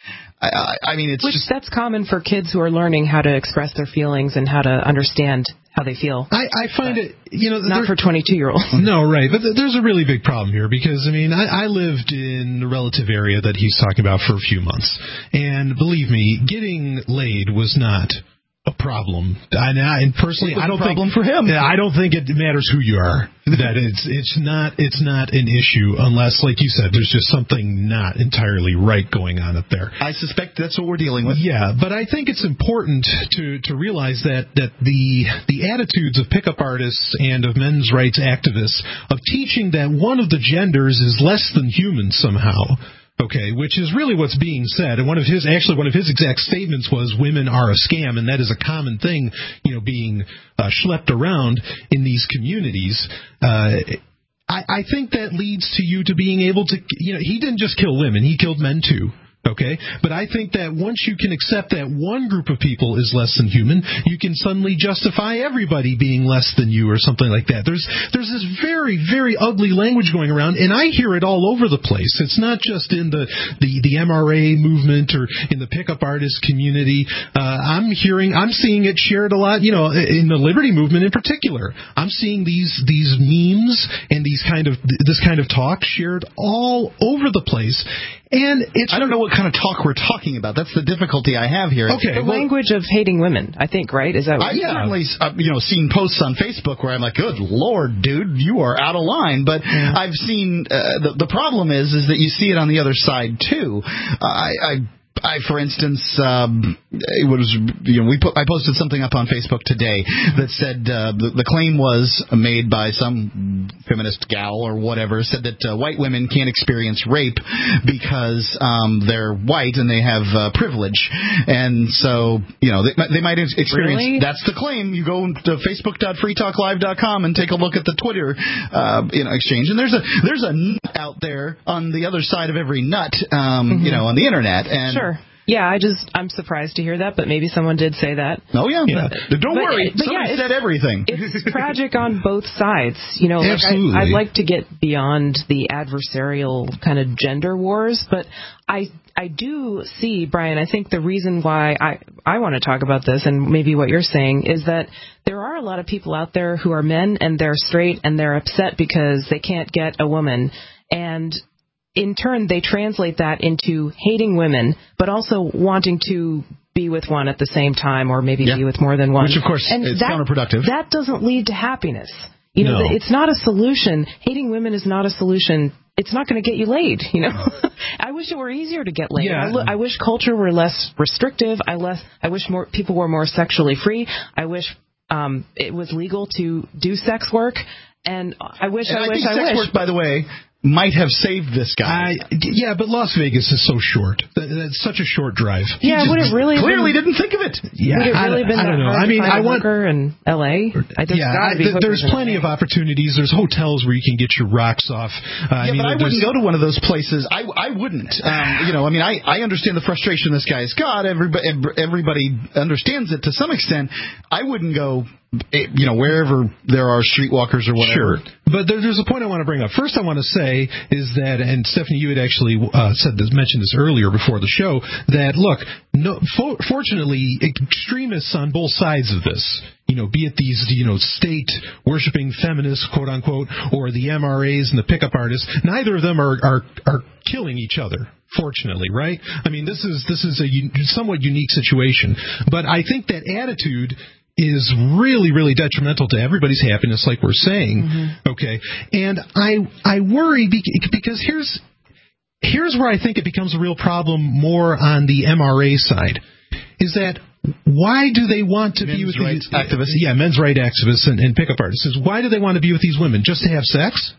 I, I mean, it's Which just... that's common for kids who are learning how to express their feelings and how to understand how they feel. I, I find but it, you know... Not for twenty-two-year-olds. No, right. But th- there's a really big problem here because, I mean, I, I lived in the relative area that he's talking about for a few months. And believe me, getting laid was not... a problem. I, and personally, I don't a problem think for him. I don't think it matters who you are. That it's it's not it's not an issue unless, like you said, there's just something not entirely right going on up there. I suspect that's what we're dealing with. Yeah, but I think it's important to to realize that that the the attitudes of pickup artists and of men's rights activists of teaching that one of the genders is less than human somehow. Okay, which is really what's being said. And one of his, actually one of his exact statements was women are a scam, and that is a common thing, you know, being uh, schlepped around in these communities. Uh, I, I think that leads to you to being able to, you know, he didn't just kill women, he killed men too. Okay, but I think that once you can accept that one group of people is less than human, you can suddenly justify everybody being less than you or something like that. There's there's this very, very ugly language going around, and I hear it all over the place. It's not just in the, the, the M R A movement or in the pickup artist community. Uh, I'm hearing, I'm seeing it shared a lot, you know, in the liberty movement in particular. I'm seeing these these memes and these kind of this kind of talk shared all over the place. And it's I don't know what kind of talk we're talking about. That's the difficulty I have here. Okay, the well, language of hating women, I think, right? Is that what I've certainly uh, you know, seen posts on Facebook where I'm like, good Lord, dude, you are out of line. But yeah. I've seen, uh, the, the problem is, is that you see it on the other side, too. Uh, I... I I, for instance, um, it was, you know, we put, I posted something up on Facebook today that said uh, the, the claim was made by some feminist gal or whatever, said that uh, white women can't experience rape because um, they're white and they have uh, privilege. And so, you know, they, they might experience, really? That's the claim. You go to facebook dot free talk live dot com and take a look at the Twitter uh, you know, exchange. And there's a there's a nut out there on the other side of every nut, um, mm-hmm. you know, on the Internet. And sure. Yeah, I just, I'm surprised to hear that, but maybe someone did say that. Oh, yeah. yeah. Don't but, worry. But Somebody yeah, said everything. It's tragic on both sides. You know, like Absolutely. I, I'd like to get beyond the adversarial kind of gender wars, but I I do see, Brian, I think the reason why I, I want to talk about this, and maybe what you're saying, is that there are a lot of people out there who are men and they're straight and they're upset because they can't get a woman. And in turn, they translate that into hating women, but also wanting to be with one at the same time, or maybe yeah. be with more than one. Which, of course, and is that, counterproductive. That doesn't lead to happiness. You know, no. it's not a solution. Hating women is not a solution. It's not going to get you laid, you know. I wish it were easier to get laid. Yeah. I, lo- I wish culture were less restrictive. I less. I wish more people were more sexually free. I wish um, it was legal to do sex work. And I wish, and I, I wish, think I sex wish. work, by the way, might have saved this guy. I, yeah, but Las Vegas is so short. That, that's such a short drive. Yeah, just would it really clearly been, didn't think of it. Yeah, would it really I, been I don't know. hard I mean, to find I a want hooker in L A. There's yeah, I, th- there's plenty of opportunities. There's hotels where you can get your rocks off. Uh, yeah, I mean, but I wouldn't go to one of those places. I, I wouldn't. Um, you know, I mean, I, I understand the frustration this guy's got. Everybody, everybody understands it to some extent. I wouldn't go, you know, wherever there are streetwalkers or whatever. Sure. But there, there's a point I want to bring up. First, I want to say is that, and Stephanie, you had actually uh, said this, mentioned this earlier before the show, that look, no, fo- fortunately, extremists on both sides of this, you know, be it these, you know, state worshiping feminists, quote unquote, or the M R As and the pickup artists, neither of them are are, are killing each other. Fortunately, right? I mean, this is this is a un- somewhat unique situation, but I think that attitude is really, really detrimental to everybody's happiness, like we're saying. Mm-hmm. Okay, and I I worry because here's here's where I think it becomes a real problem more on the M R A side, is that why do they want to men's be with rights these activists? Yeah, men's rights activists and, and pickup artists. Is why do they want to be with these women? Just to have sex?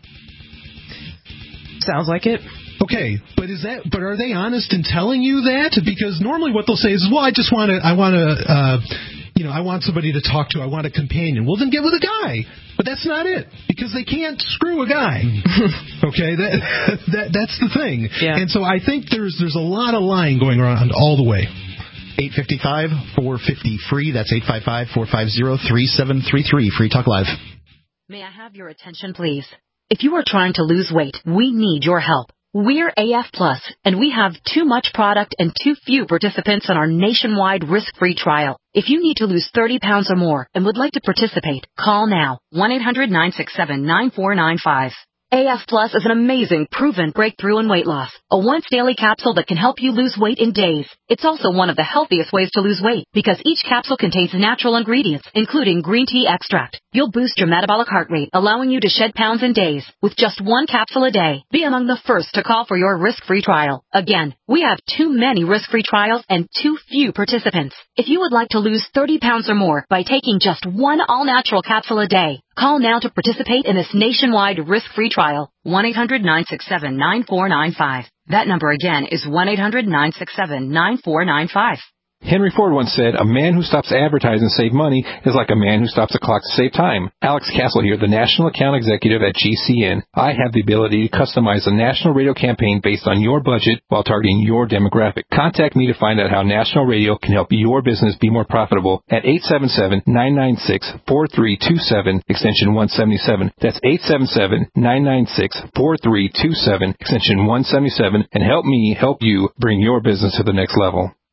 Sounds like it. Okay, but is that? But are they honest in telling you that? Because normally what they'll say is, "Well, I just want to, I want to, uh, you know, I want somebody to talk to. I want a companion." Well, then get with a guy. But that's not it, because they can't screw a guy. Okay, that, that that's the thing. Yeah. And so I think there's there's a lot of lying going around all the way. eight five five, four five zero, free. That's eight five five, four five zero, three seven three three. Free Talk Live. May I have your attention, please? If you are trying to lose weight, we need your help. We're A F Plus, and we have too much product and too few participants in our nationwide risk-free trial. If you need to lose thirty pounds or more and would like to participate, call now, one eight hundred, nine six seven, nine four nine five. A F Plus is an amazing, proven breakthrough in weight loss. A once-daily capsule that can help you lose weight in days. It's also one of the healthiest ways to lose weight because each capsule contains natural ingredients, including green tea extract. You'll boost your metabolic heart rate, allowing you to shed pounds in days with just one capsule a day. Be among the first to call for your risk-free trial. Again, we have too many risk-free trials and too few participants. If you would like to lose thirty pounds or more by taking just one all-natural capsule a day, call now to participate in this nationwide risk-free trial, one eight hundred, nine six seven, nine four nine five. That number again is one eight hundred, nine six seven, nine four nine five. Henry Ford once said, a man who stops advertising to save money is like a man who stops a clock to save time. Alex Castle here, the National Account Executive at G C N. I have the ability to customize a national radio campaign based on your budget while targeting your demographic. Contact me to find out how national radio can help your business be more profitable at eight seven seven, nine nine six, four three two seven, extension one seventy-seven. That's eight seven seven, nine nine six, four three two seven, extension one seventy-seven, and help me help you bring your business to the next level.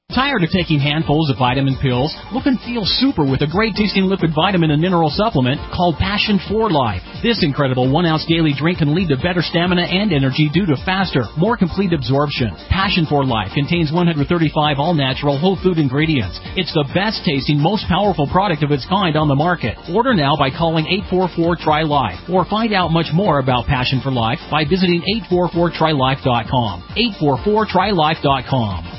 Tired of taking handfuls of vitamin pills? Look and feel super with a great-tasting liquid vitamin and mineral supplement called Passion for Life. This incredible one-ounce daily drink can lead to better stamina and energy due to faster, more complete absorption. Passion for Life contains one hundred thirty-five all-natural whole food ingredients. It's the best-tasting, most powerful product of its kind on the market. Order now by calling eight four four, T R Y, LIFE or find out much more about Passion for Life by visiting eight four four try life dot com. eight four four try life dot com.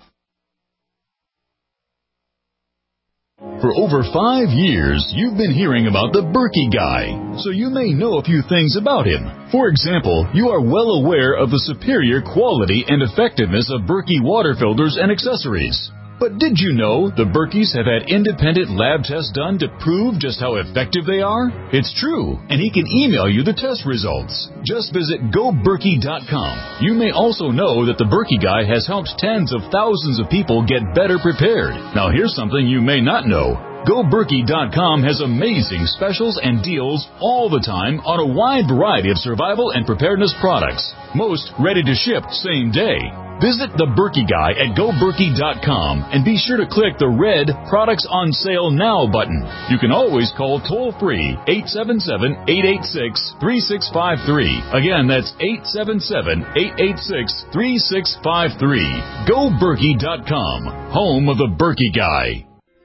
For over five years, you've been hearing about the Berkey Guy, so you may know a few things about him. For example, you are well aware of the superior quality and effectiveness of Berkey water filters and accessories. But did you know the Berkeys have had independent lab tests done to prove just how effective they are? It's true, and he can email you the test results. Just visit go berkey dot com. You may also know that the Berkey Guy has helped tens of thousands of people get better prepared. Now here's something you may not know. go berkey dot com has amazing specials and deals all the time on a wide variety of survival and preparedness products, most ready to ship same day. Visit the Berkey Guy at go berkey dot com and be sure to click the red Products on Sale Now button. You can always call toll-free eight seven seven, eight eight six, three six five three. Again, that's eight seven seven, eight eight six, three six five three. go berkey dot com, home of the Berkey Guy.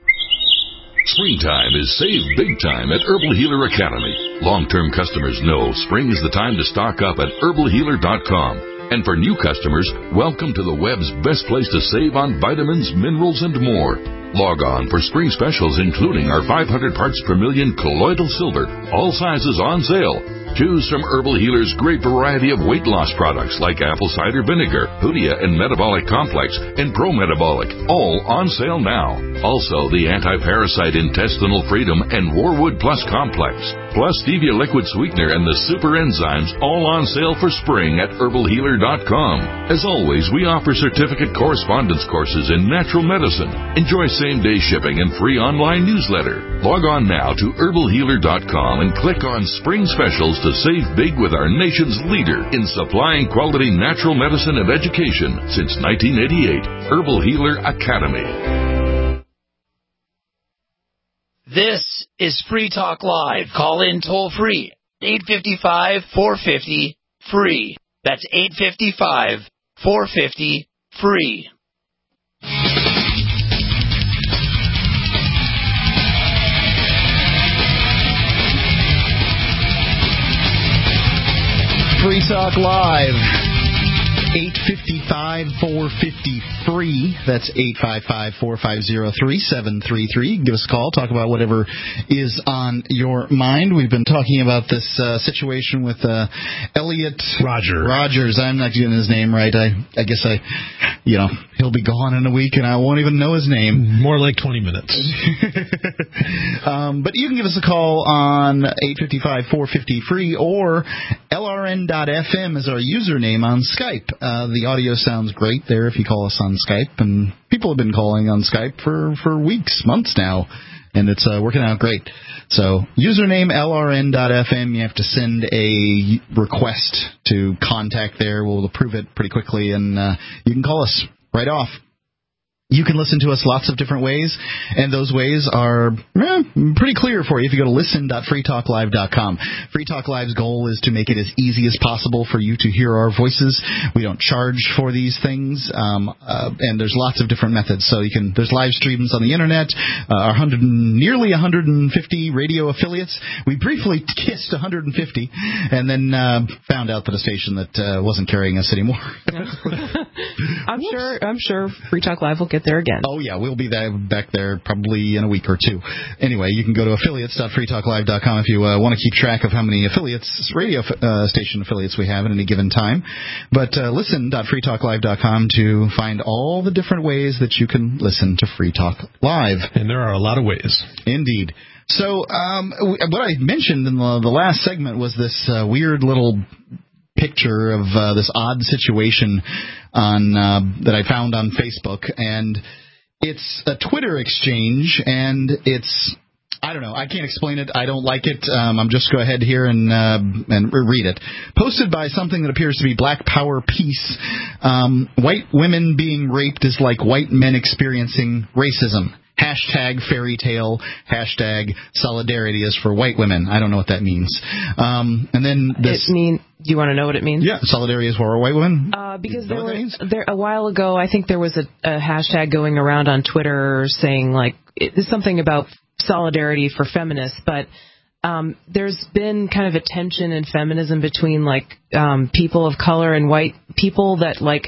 Springtime is save big time at Herbal Healer Academy. Long-term customers know spring is the time to stock up at herbal healer dot com. And for new customers, welcome to the web's best place to save on vitamins, minerals, and more. Log on for spring specials including our five hundred parts per million colloidal silver, all sizes on sale. Choose from Herbal Healer's great variety of weight loss products like apple cider vinegar, Hoodia and Metabolic Complex, and Pro Metabolic, all on sale now. Also, the Anti-Parasite Intestinal Freedom and Warwood Plus Complex, plus Stevia Liquid Sweetener and the Super Enzymes, all on sale for spring at herbal healer dot com. As always, we offer certificate correspondence courses in natural medicine. Enjoy same-day shipping and free online newsletter. Log on now to herbal healer dot com and click on Spring Specials to save big with our nation's leader in supplying quality natural medicine and education since nineteen eighty-eight, Herbal Healer Academy. This is Free Talk Live. Call in toll free, eight five five, four five zero, free. That's eight five five, four five zero, free. Free Talk Live, eight five five, four five zero, free. That's eight five five, four five zero, three seven three three. Give us a call. Talk about whatever is on your mind. We've been talking about this uh, situation with uh, Elliot Roger. Rogers. I'm not getting his name right. I, I guess I, you know, he'll be gone in a week and I won't even know his name. More like twenty minutes. um, but you can give us a call on eight five five, four five zero, free or L R N dot F M is our username on Skype. Uh, the audio sounds great there if you call us on Skype, and people have been calling on Skype for, for weeks, months now, and it's uh, working out great. So, username L R N dot F M, you have to send a request to contact there. We'll approve it pretty quickly, and uh, you can call us right off. You can listen to us lots of different ways, and those ways are eh, pretty clear for you if you go to listen dot free talk live dot com. Free Talk Live's goal is to make it as easy as possible for you to hear our voices. We don't charge for these things, um, uh, and there's lots of different methods. So you can there's live streams on the internet, uh, our one hundred, nearly one hundred fifty radio affiliates. We briefly kissed one hundred fifty, and then uh, found out that a station that uh, wasn't carrying us anymore. I'm sure. I'm sure Free Talk Live will get there again. Oh, yeah, we'll be there, back there probably in a week or two. Anyway, you can go to affiliates dot free talk live dot com if you uh, want to keep track of how many affiliates, radio uh, station affiliates we have at any given time. But uh, listen dot free talk live dot com to find all the different ways that you can listen to Free Talk Live. And there are a lot of ways. Indeed. So um, what I mentioned in the, the last segment was this uh, weird little picture of uh, this odd situation on uh, that I found on Facebook, and it's a Twitter exchange, and it's I don't know. I can't explain it. I don't like it. Um, I'm just go ahead here and uh, and read it. Posted by something that appears to be Black Power Peace. Um, white women being raped is like white men experiencing racism. Hashtag fairy tale. Hashtag solidarity is for white women. I don't know what that means. Um, and then this. It mean, do you want to know what it means? Yeah, solidarity is for white women. Uh, because there was there a while ago, I think there was a, a hashtag going around on Twitter saying like it's something about solidarity for feminists, but um, there's been kind of a tension in feminism between like um, people of color and white people that like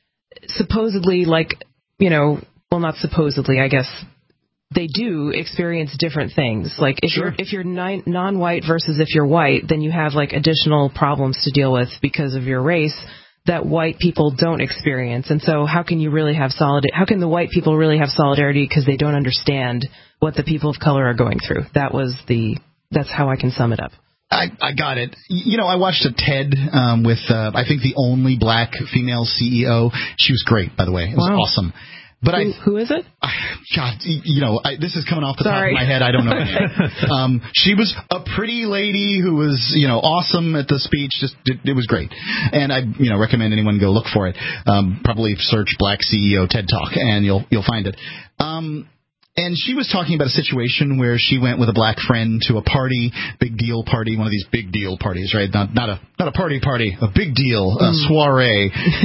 supposedly like you know. Well, not supposedly, I guess they do experience different things. Like if sure. you're if you're non- non-white versus if you're white, then you have like additional problems to deal with because of your race that white people don't experience. And so, how can you really have solid? How can the white people really have solidarity because they don't understand what the people of color are going through? That was the. That's how I can sum it up. I, I got it. You know, I watched a TED um, with uh, I think the only black female C E O. She was great, by the way. It was wow. awesome. But who, I, who is it? God, you know, I, this is coming off the Sorry. top of my head. I don't know her name. Um, she was a pretty lady who was, you know, awesome at the speech. Just it, it was great, and I, you know, recommend anyone go look for it. Um, probably search Black C E O TED Talk, and you'll you'll find it. Um, And she was talking about a situation where she went with a black friend to a party, big deal party, one of these big deal parties, right? Not, not a not a party party, a big deal, a mm. soiree.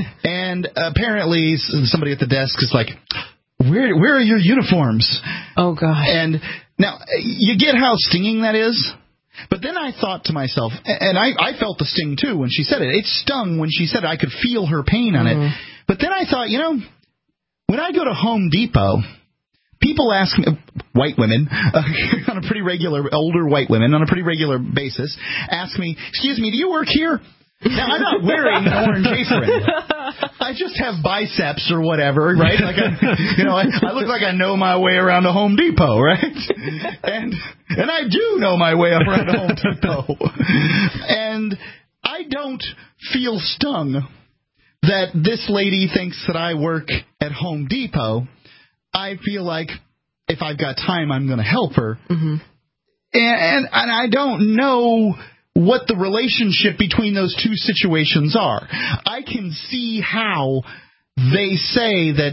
And apparently somebody at the desk is like, where where are your uniforms? Oh, God. And now, you get how stinging that is? But then I thought to myself, and I, I felt the sting too when she said it. It stung when she said it. I could feel her pain on mm. it. But then I thought, you know, when I go to Home Depot, people ask me, white women, uh, on a pretty regular, older white women, on a pretty regular basis, ask me, excuse me, do you work here? Now, I'm not wearing an orange apron. I just have biceps or whatever, right? Like I, you know, I, I look like I know my way around a Home Depot, right? And and I do know my way around a Home Depot. And I don't feel stung that this lady thinks that I work at Home Depot. I feel like if I've got time, I'm going to help her. Mm-hmm. And, and and I don't know what the relationship between those two situations are. I can see how they say that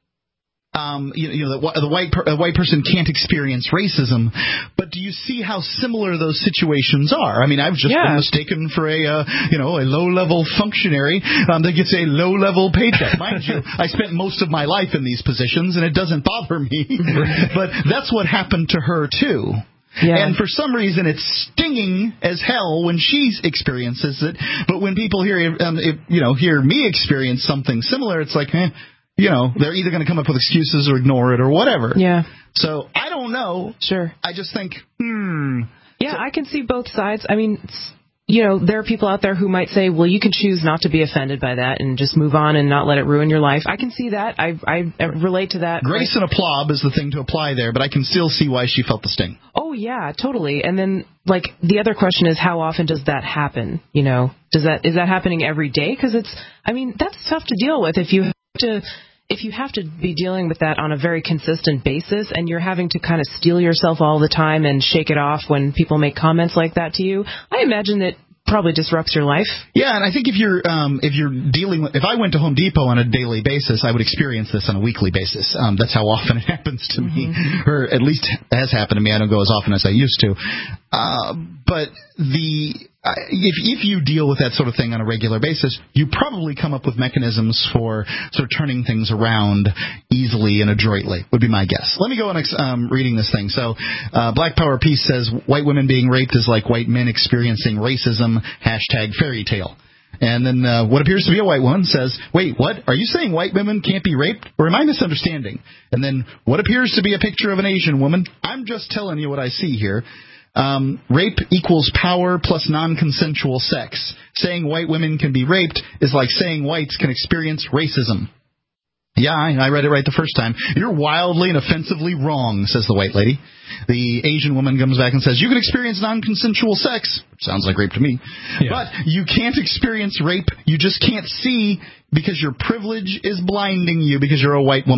um, you, you know the, the white per, a white person can't experience racism, but do you see how similar those situations are? I mean, I've just yeah. been mistaken for a uh, you know a low level functionary um, that gets a low level paycheck. Mind you, I spent most of my life in these positions, and it doesn't bother me. But that's what happened to her too. Yeah. And for some reason, it's stinging as hell when she experiences it. But when people hear, um, if, you know, hear me experience something similar, it's like, eh, you know, they're either going to come up with excuses or ignore it or whatever. Yeah. So I don't know. Sure. I just think, hmm. Yeah, so, I can see both sides. I mean, you know, there are people out there who might say, well, you can choose not to be offended by that and just move on and not let it ruin your life. I can see that. I I relate to that. Grace and applaud is the thing to apply there, but I can still see why she felt the sting. Oh, yeah, totally. And then, like, the other question is, how often does that happen? You know, does that is that happening every day? Because it's, I mean, that's tough to deal with if you have to. If you have to be dealing with that on a very consistent basis and you're having to kind of steel yourself all the time and shake it off when people make comments like that to you, I imagine that probably disrupts your life. Yeah, and I think if you're um, if you're dealing with, if I went to Home Depot on a daily basis, I would experience this on a weekly basis. Um, that's how often it happens to mm-hmm. me, or at least has happened to me. I don't go as often as I used to. Uh, but the uh, if if you deal with that sort of thing on a regular basis, you probably come up with mechanisms for sort of turning things around easily and adroitly, would be my guess. Let me go on um, reading this thing. So, uh, Black Power Peace says, white women being raped is like white men experiencing racism, hashtag fairy tale. And then uh, what appears to be a white woman says, wait, what? Are you saying white women can't be raped? Or am I misunderstanding? And then what appears to be a picture of an Asian woman? I'm just telling you what I see here. Um, rape equals power plus non-consensual sex. Saying white women can be raped is like saying whites can experience racism. Yeah, I, I read it right the first time. You're wildly and offensively wrong, says the white lady. The Asian woman comes back and says, you can experience non-consensual sex. Sounds like rape to me. Yeah. But you can't experience rape. You just can't see because your privilege is blinding you because you're a white woman.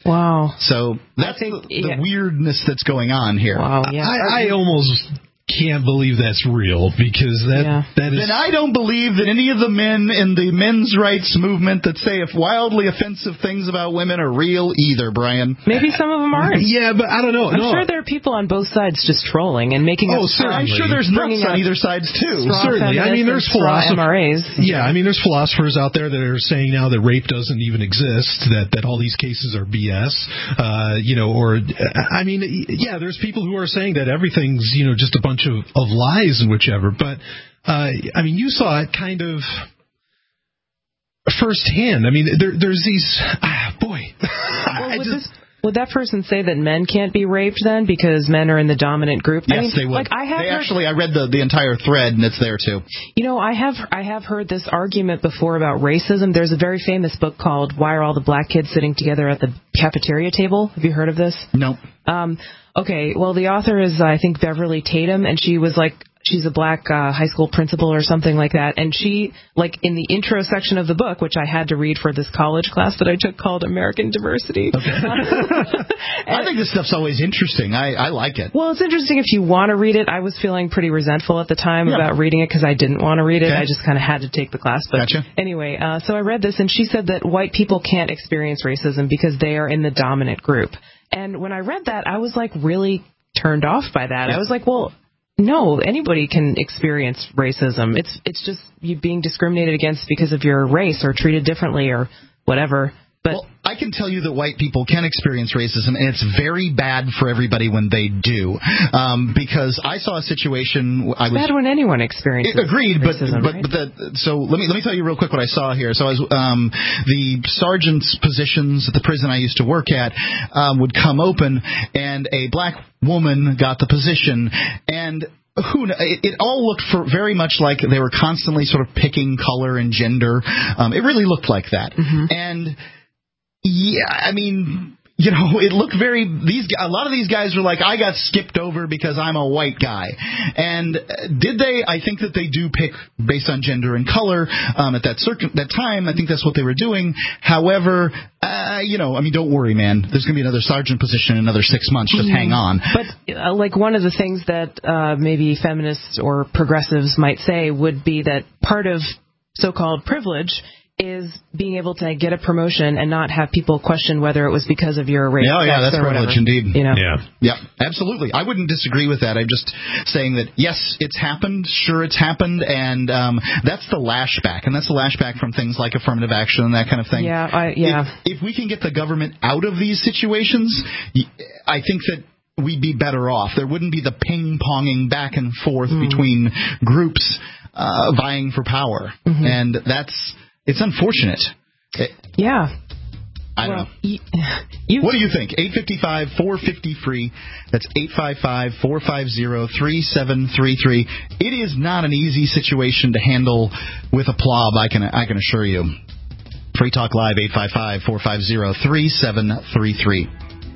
Wow. So that's think, the, the yeah. weirdness that's going on here. Wow, yeah. I, I almost can't believe that's real, because that yeah. that is. Then I don't believe that any of the men in the men's rights movement that say if wildly offensive things about women are real either, Brian. Maybe some of them aren't. Yeah, but I don't know. I'm no. sure there are people on both sides just trolling and making. Oh, up certainly. I'm sure there's nuts on either sides too. Certainly. I mean, there's philosophers. Yeah, I mean, there's philosophers out there that are saying now that rape doesn't even exist, that that all these cases are B S. Uh, you know, or I mean, yeah, there's people who are saying that everything's, you know, just a bunch of of lies. And whichever, but uh, I mean, you saw it kind of firsthand. I mean, there, there's these ah, boy. Well, I would, just, this, would that person say that men can't be raped then because men are in the dominant group? Yes, I mean, they would. Like I have they heard, actually, I read the the entire thread, and it's there too. You know, I have I have heard this argument before about racism. There's a very famous book called "Why Are All the Black Kids Sitting Together at the Cafeteria Table?" Have you heard of this? No. Um. Okay. Well, the author is I think Beverly Tatum, and she was like. She's a black uh, high school principal or something like that. And she, like, in the intro section of the book, which I had to read for this college class that I took called American Diversity. Okay. I think this stuff's always interesting. I, I like it. Well, it's interesting if you want to read it. I was feeling pretty resentful at the time yeah. about reading it because I didn't want to read it. Okay. I just kind of had to take the class. But gotcha. Anyway, uh, so I read this, and she said that white people can't experience racism because they are in the dominant group. And when I read that, I was, like, really turned off by that. Yeah. I was like, well... No, anybody can experience racism. It's it's just you being discriminated against because of your race or treated differently or whatever. But well, I can tell you that white people can experience racism, and it's very bad for everybody when they do. Um, because I saw a situation. It's I was bad when anyone experiences. Agreed, racism, but right? but, but the, so let me let me tell you real quick what I saw here. So I was um, the sergeant's positions at the prison I used to work at um, would come open, and a black woman got the position, and. Who it, it all looked for very much like they were constantly sort of picking color and gender. Um, it really looked like that. Mm-hmm. And yeah, I mean, you know, it looked very. These a lot of these guys were like, I got skipped over because I'm a white guy. And did they? I think that they do pick based on gender and color um, at that circuit that time. I think that's what they were doing. However. Uh, you know, I mean, don't worry, man. There's going to be another sergeant position in another six months. Just mm-hmm. hang on. But, uh, like, one of the things that uh, maybe feminists or progressives might say would be that part of so-called privilege is being able to get a promotion and not have people question whether it was because of your race. Yeah, yeah, that's privilege whatever. indeed. You know? Yeah, yeah, absolutely. I wouldn't disagree with that. I'm just saying that yes, it's happened. Sure, it's happened, and um, that's the lashback, and that's the lashback from things like affirmative action and that kind of thing. Yeah, I, yeah. If, if we can get the government out of these situations, I think that we'd be better off. There wouldn't be the ping-ponging back and forth mm. between groups uh, vying for power, mm-hmm. and that's. It's unfortunate. It, yeah. I well, don't know. You, you, what do you think? eight five five, four five zero, free. That's eight five five, four five zero, three seven three three. It is not an easy situation to handle with aplomb, I can I can assure you. Free Talk Live, eight five five, four five zero, three seven three three.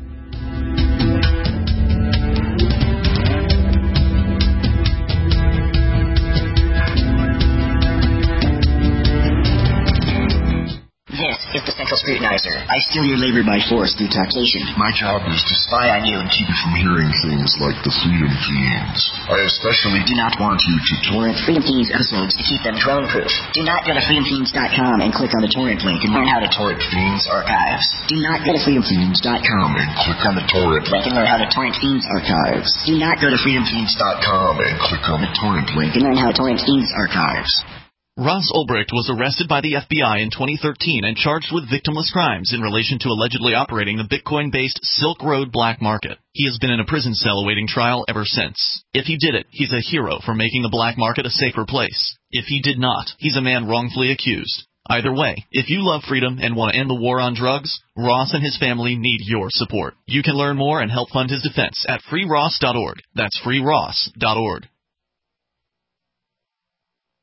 Is the Central Scrutinizer. I steal your labor by force through taxation. My job is to spy on you and keep you from hearing things like the Freedom Fiends. I especially do not want you to torrent Freedom Fiends episodes to keep them drone-proof. Do not go to freedom fiends dot com and click on the torrent link and learn how to torrent Fiends archives. Do not go to freedom fiends dot com and click on the torrent link and learn how to torrent Fiends archives. Do not go to freedom fiends dot com and click on the torrent link and learn how to torrent Fiends archives. Ross Ulbricht was arrested by the F B I in twenty thirteen and charged with victimless crimes in relation to allegedly operating the Bitcoin-based Silk Road black market. He has been in a prison cell awaiting trial ever since. If he did it, he's a hero for making the black market a safer place. If he did not, he's a man wrongfully accused. Either way, if you love freedom and want to end the war on drugs, Ross and his family need your support. You can learn more and help fund his defense at free ross dot org. That's free ross dot org.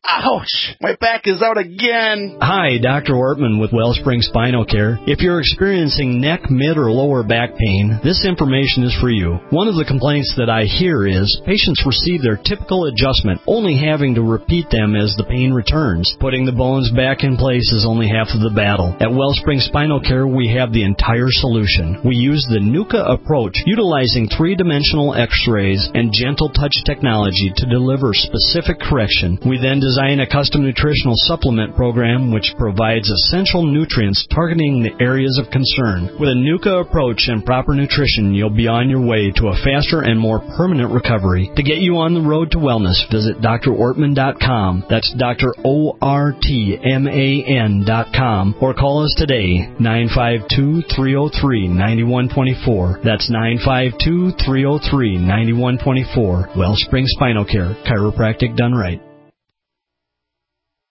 Ouch! My back is out again. Hi, Doctor Ortman with Wellspring Spinal Care. If you're experiencing neck, mid, or lower back pain, this information is for you. One of the complaints that I hear is patients receive their typical adjustment, only having to repeat them as the pain returns. Putting the bones back in place is only half of the battle. At Wellspring Spinal Care, we have the entire solution. We use the NUCA approach, utilizing three-dimensional x-rays and gentle touch technology to deliver specific correction. We then design a custom nutritional supplement program which provides essential nutrients targeting the areas of concern. With a NUCA approach and proper nutrition, you'll be on your way to a faster and more permanent recovery. To get you on the road to wellness, visit D R ortman dot com. That's Doctor O R T M A N dot com. Or call us today, nine five two, three oh three, nine one two four. That's nine five two, three oh three, nine one two four. Wellspring Spinal Care, chiropractic done right.